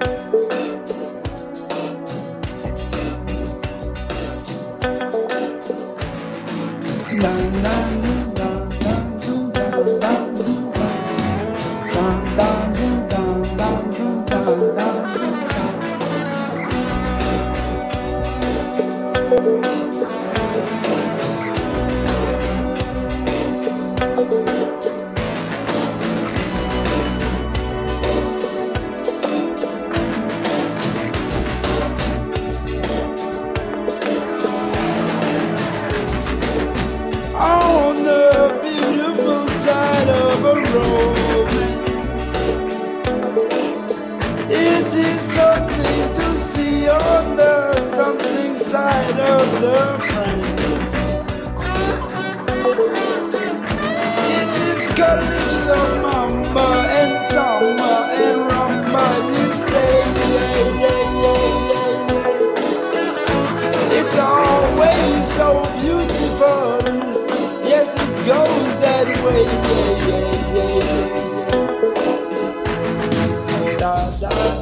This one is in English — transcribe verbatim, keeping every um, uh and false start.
On the beautiful side of a road, it is something to see on the something side of the fence. It is calypso, mama, and samba, and rumba. You say, yeah, yeah, yeah, yeah, yeah. It's always so beautiful. Yes, it goes that way. Yeah, yeah, yeah, yeah, yeah. Da, da.